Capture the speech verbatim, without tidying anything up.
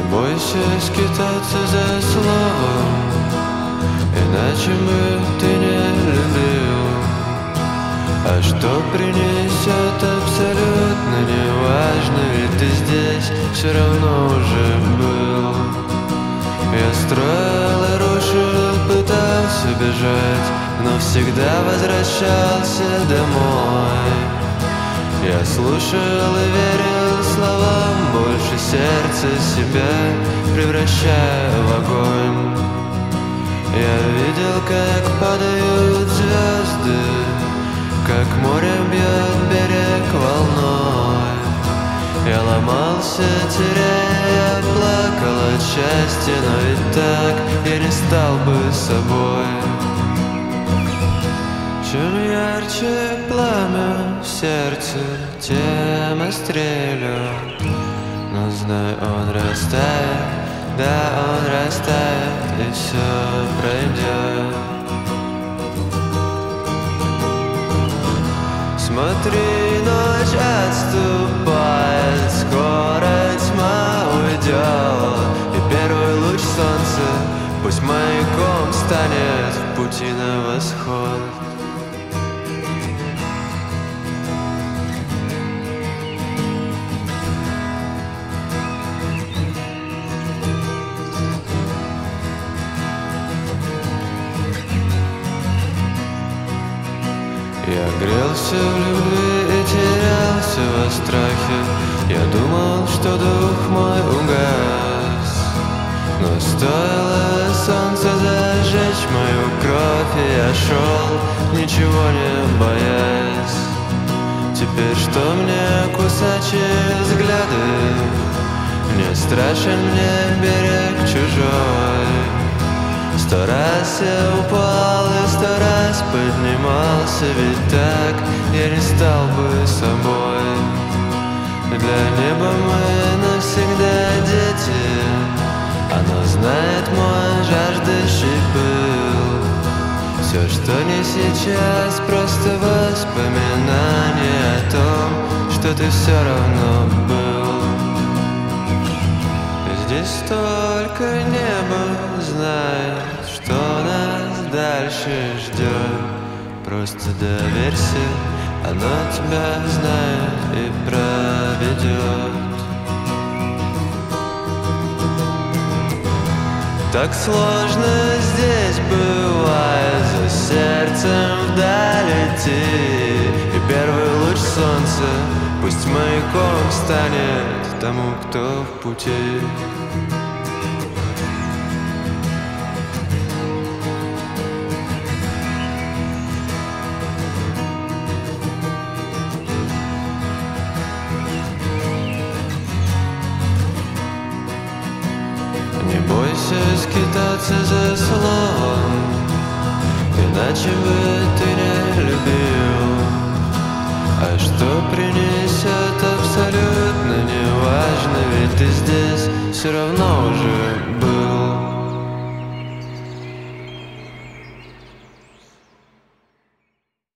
бойся скитаться за словом, иначе бы ты не любил. А что принесет, абсолютно неважно, ведь ты здесь все равно уже был. Я строил и рушил, пытался бежать, но всегда возвращался домой. Я слушал и верил словам, больше сердца себя превращая в огонь. Я видел, как падают звезды, как море бьет берег волной. Я ломался, теряя, плакал от счастья, но ведь так я не стал бы собой. Чем ярче пламя в сердце, тем острее лед. Но знай, он растает, да, он растает, и все пройдет. Смотри, ночь отступает, скоро тьма уйдет, и первый луч солнца пусть маяком станет в пути на восход. Я грелся в любви и терялся во страхе. Я думал, что дух мой угас, но стоило солнце зажечь мою кровь, и я шел, ничего не боясь. Теперь что мне кусачие взгляды? Не страшен мне берег чужой. Сто раз я упал и сто раз поднимался, ведь так я не стал бы собой. Для неба мы навсегда дети, оно знает мой жаждущий пыл. Все, что не сейчас, просто воспоминание о том, что ты все равно был. Здесь столько неба знает, что нас дальше ждет. Просто доверься, оно тебя знает и проведет. Так сложно здесь бывает за сердцем вдаль идти, и первый луч солнца пусть маяком станет тому, кто в пути. Не бойся скитаться за словом, иначе бы ты не любил. А что принесет, абсолютно неважно, ведь ты здесь все равно уже